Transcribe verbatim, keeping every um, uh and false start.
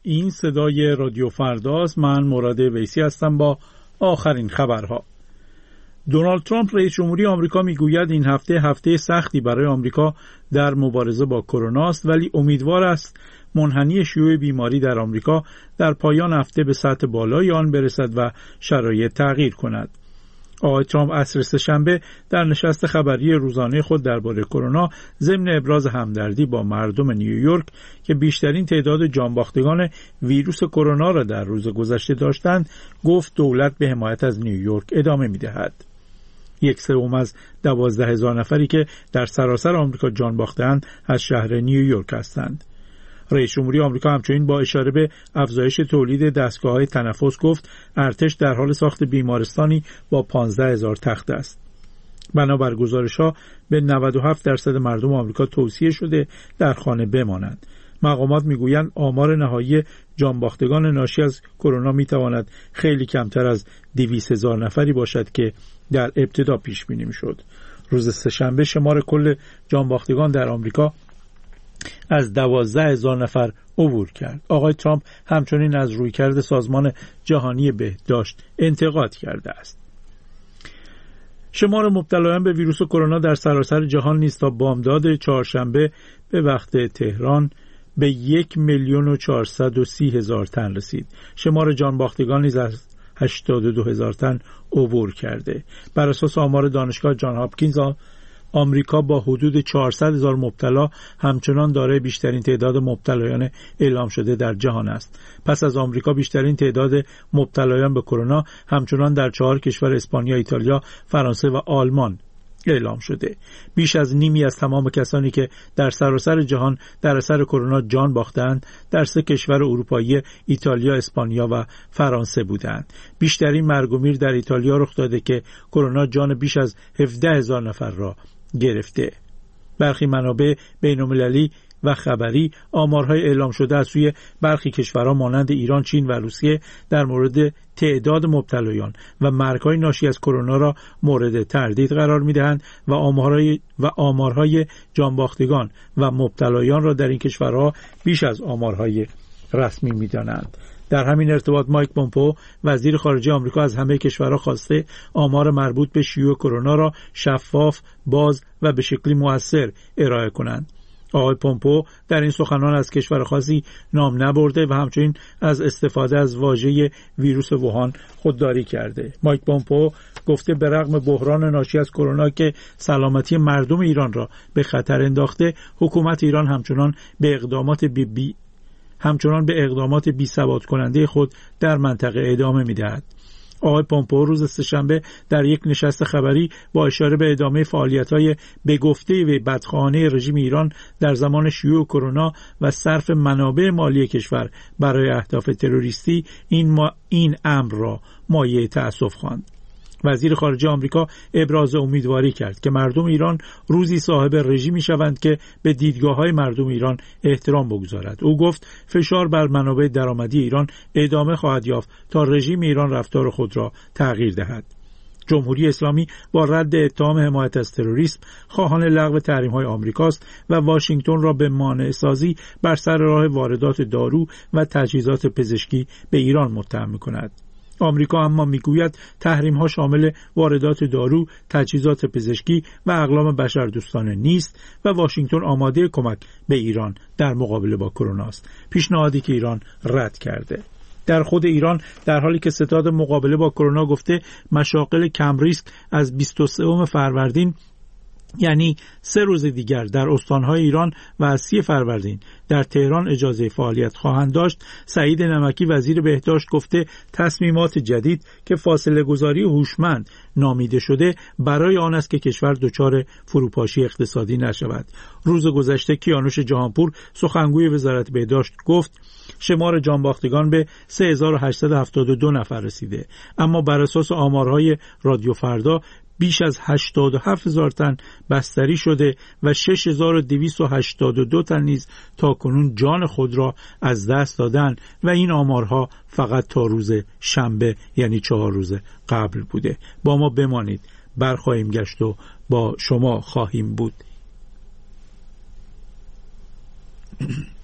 این صدای رادیو فرداست. من مراد ویسی هستم با آخرین خبرها. دونالد ترامپ رئیس جمهوری آمریکا میگوید این هفته هفته سختی برای آمریکا در مبارزه با کرونا است، ولی امیدوار است منحنی شیوع بیماری در آمریکا در پایان هفته به سطح بالای آن برسد و شرایط تغییر کند. آقای ترامپ عصر سه‌شنبه در نشست خبری روزانه خود درباره کرونا ضمن ابراز همدردی با مردم نیویورک که بیشترین تعداد جانباختگان ویروس کرونا را در روز گذشته داشتند، گفت دولت به حمایت از نیویورک ادامه می‌دهد. یک سوم از دوازده هزار نفری که در سراسر آمریکا جان باختند از شهر نیویورک هستند. رئیس جمهوری آمریکا همچنین با اشاره به افزایش تولید دستگاه‌های تنفس گفت ارتش در حال ساخت بیمارستانی با پانزده هزار تخت است. بنابر گزارش‌ها به نود و هفت درصد مردم آمریکا توصیه شده در خانه بمانند. مقامات میگویند آمار نهایی جانباختگان ناشی از کرونا میتواند خیلی کمتر از دویست هزار نفری باشد که در ابتدا پیش بینی میشد. روز سه‌شنبه شمار کل جانباختگان در آمریکا از دوازده هزار نفر عبور کرد. آقای ترامپ همچنین از رویکرد سازمان جهانی بهداشت انتقاد کرده است. شمار مبتلایان به ویروس کرونا در سراسر جهان نیز تا بامداد چهارشنبه به وقت تهران به یک میلیون و چهارصد و سی هزار تن رسید. شمار جانباختگان نیز از هشتاد و دو هزار تن عبور کرده. بر اساس آمار دانشگاه جان هاپکینز آمریکا با حدود چهارصد هزار مبتلا همچنان دارای بیشترین تعداد مبتلایان اعلام شده در جهان است. پس از آمریکا بیشترین تعداد مبتلایان به کرونا همچنان در چهار کشور اسپانیا، ایتالیا، فرانسه و آلمان اعلام شده. بیش از نیمی از تمام کسانی که در سراسر جهان در اثر کرونا جان باختند در سه کشور اروپایی ایتالیا، اسپانیا و فرانسه بودند. بیشترین مرگ و میر در ایتالیا رخ داده که کرونا جان بیش از هفده هزار نفر را گرفته. برخی منابع بین‌المللی و خبری آمارهای اعلام شده از سوی برخی کشورها مانند ایران، چین و روسیه در مورد تعداد مبتلایان و مرگ‌های ناشی از کرونا را مورد تردید قرار می‌دهند و آمارهای و آمارهای جانباختگان و مبتلایان را در این کشورها بیش از آمارهای رسمی می‌دانند. در همین ارتباط مایک پومپئو وزیر خارجه آمریکا از همه کشورها خواسته آمار مربوط به شیوع کرونا را شفاف، باز و به شکلی مؤثر ارائه کنند. آقای پومپئو در این سخنان از کشور خاصی نام نبرده و همچنین از استفاده از واژه ویروس ووهان خودداری کرده. مایک پومپئو گفته به رغم بحران ناشی از کرونا که سلامتی مردم ایران را به خطر انداخته، حکومت ایران همچنان به اقدامات بی بی همچنان به اقدامات بی ثبات کننده خود در منطقه ادامه می‌دهد. آقای پومپئو روز سه‌شنبه در یک نشست خبری با اشاره به ادامه فعالیت‌های به گفته و بدخواهانه رژیم ایران در زمان شیوع کرونا و صرف منابع مالی کشور برای اهداف تروریستی این ما این امر را مایه تأسف خواند. وزیر خارجه آمریکا ابراز امیدواری کرد که مردم ایران روزی صاحب رژیمی شوند که به دیدگاه‌های مردم ایران احترام بگذارد. او گفت فشار بر منابع درآمدی ایران ادامه خواهد یافت تا رژیم ایران رفتار خود را تغییر دهد. جمهوری اسلامی با رد اتهام حمایت از تروریسم خواهان لغو تحریم‌های آمریکاست و واشنگتن را به مانع سازی بر سر راه واردات دارو و تجهیزات پزشکی به ایران متهم می‌کند. آمریکا اما میگوید تحریم‌ها شامل واردات دارو، تجهیزات پزشکی و اقلام بشردوستانه نیست و واشنگتن آماده کمک به ایران در مقابله با کرونا است. پیشنهادی که ایران رد کرده. در خود ایران در حالی که ستاد مقابله با کرونا گفته مشاغل کم ریسک از بیست و سوم فروردین یعنی سه روز دیگر در استانهای ایران و از سی فروردین در تهران اجازه فعالیت خواهند داشت، سعید نمکی وزیر بهداشت گفته تصمیمات جدید که فاصله گذاری هوشمند نامیده شده برای آن است که کشور دچار فروپاشی اقتصادی نشود. روز گذشته کیانوش جهانپور سخنگوی وزارت بهداشت گفت شمار جانباختگان به سه هزار و هشتصد و هفتاد و دو نفر رسیده، اما بر اساس آمارهای رادیو فردا بیش از هشتاد و هفت هزار تن بستری شده و شش هزار و دویست و هشتاد و دو تن نیز تاکنون جان خود را از دست دادن و این آمارها فقط تا روز شنبه یعنی چهار روز قبل بوده. با ما بمانید، برخواهیم گشت و با شما خواهیم بود.